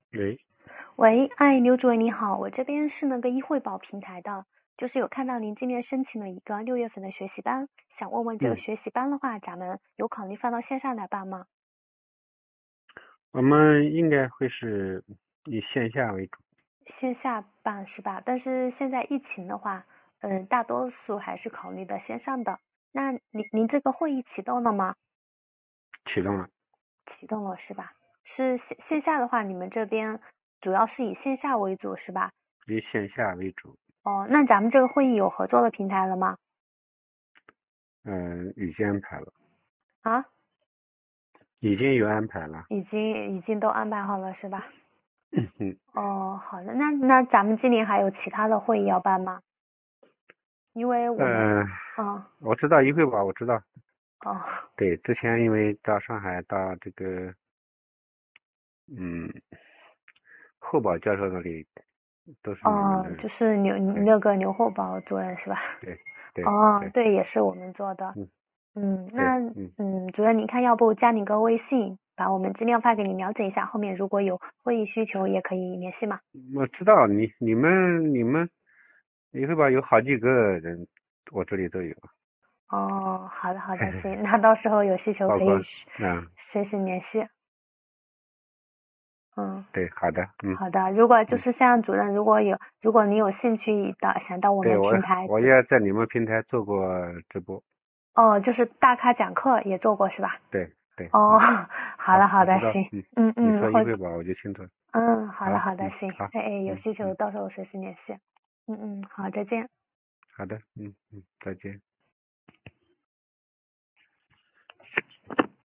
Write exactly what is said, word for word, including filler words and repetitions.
喂， 喂，哎，刘主任你好，我这边是那个易汇宝平台的，就是有看到您今年申请了一个六月份的学习班，想问问这个嗯， 学习班的话，咱们有考虑放到线上来办吗？ 我们应该会是以线下为主。 线下办是吧？但是现在疫情的话，嗯，大多数还是考虑的线上的。那您您这个会议启动了吗？ 启动了， 启动了是吧？是线线下的话，你们这边主要是以线下为主是吧？ 以线下为主。 哦，那咱们这个会议有合作的平台了吗？ 嗯、已经安排了， 啊？ 已经有安排了。 已经已经都安排好了是吧？ 嗯， 哦，好的，那那咱们今年还有其他的会议要办吗？因为我们， 呃， 嗯， 我知道一会吧，我知道。 哦， 对，之前因为到上海到这个，嗯，厚宝教授那里都是你们哦， 的。 就是牛对那个牛厚宝主任是吧？ 对对哦， 对， 对，也是我们做的。 嗯嗯， 对， 那嗯， 嗯，主任，你看要不加你个微信，把我们资料发给你了解一下，后面如果有会议需求也可以联系嘛。 我知道你你们你们一会吧有好几个人，我这里都有。 哦，好的好的，行，那到时候有需求包括可以随嗯， 随时联系。嗯。 对，好的，嗯好的，如果就嗯， 是像主任，如果有如果你有兴趣的，想到我们对我平台， 我也在你们平台做过直播。 哦，就是大咖讲课也做过是吧？ 对对， 哦， 嗯， 好的好， 好的， 我知道， 行， 嗯， 嗯嗯，后你说一会吧，我就清楚了。 嗯，好的好， 好的， 嗯， 行， 好， 哎哎，有嗯需求嗯， 到时候随时联系，嗯嗯，好，再见。 好的，嗯嗯，再见。